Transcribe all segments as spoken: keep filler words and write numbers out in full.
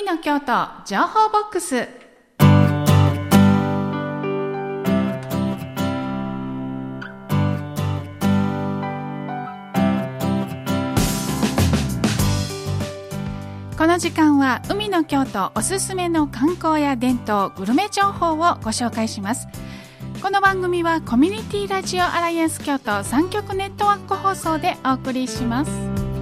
海の京都情報ボックス。この時間は海の京都おすすめの観光や伝統グルメ情報をご紹介します。この番組はコミュニティラジオアライアンス京都さん局ネットワーク放送でお送りします。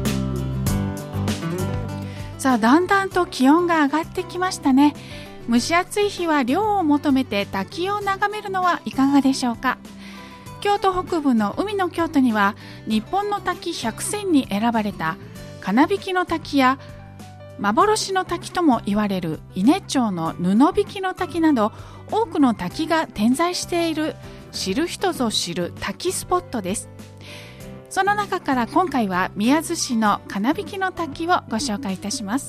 さあ、だんだんと気温が上がってきましたね。蒸し暑い日は涼を求めて滝を眺めるのはいかがでしょうか。京都北部の海の京都には日本の滝ひゃく選に選ばれた金引の滝や幻の滝とも言われる伊根町の布引の滝など多くの滝が点在している知る人ぞ知る滝スポットです。その中から今回は宮津市の金引の滝をご紹介いたします。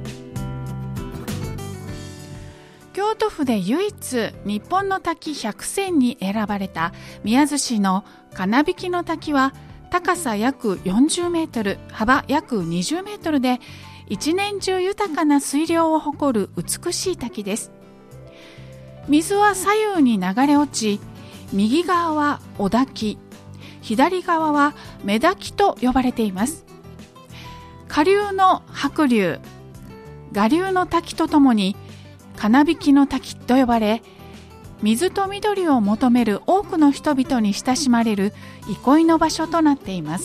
京都府で唯一日本の滝ひゃく選に選ばれた宮津市の金引の滝は高さ約よんじゅうメートル、幅約にじゅうメートルで一年中豊かな水量を誇る美しい滝です。水は左右に流れ落ち、右側はお滝、左側は目滝と呼ばれています。下流の白流、下流の滝とともに金引の滝と呼ばれ、水と緑を求める多くの人々に親しまれる憩いの場所となっています。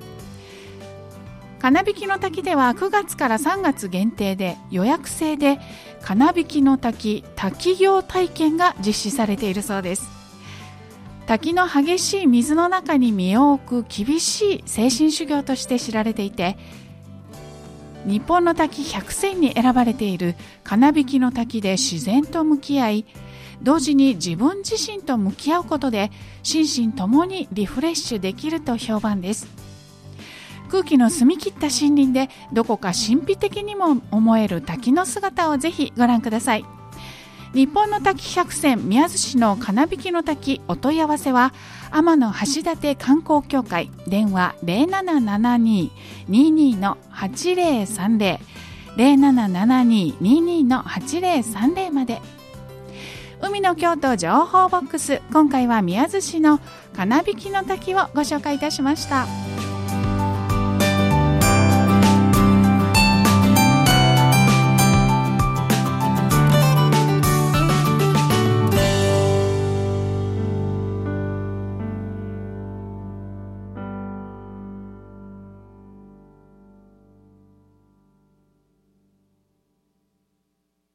金引の滝ではくがつからさんがつ限定で予約制で金引の滝滝行体験が実施されているそうです。滝の激しい水の中に身を置く厳しい精神修行として知られていて、日本の滝ひゃく選に選ばれている金引の滝で自然と向き合い、同時に自分自身と向き合うことで心身ともにリフレッシュできると評判です。空気の澄み切った森林でどこか神秘的にも思える滝の姿をぜひご覧ください。日本の滝ひゃく選宮津市の金引の滝、お問い合わせは天橋立観光協会、電話 ゼロななななに ににのはちゼロさんゼロ ゼロななななに ににのはちゼロさんゼロまで。海の京都情報ボックス、今回は宮津市の金引の滝をご紹介いたしました。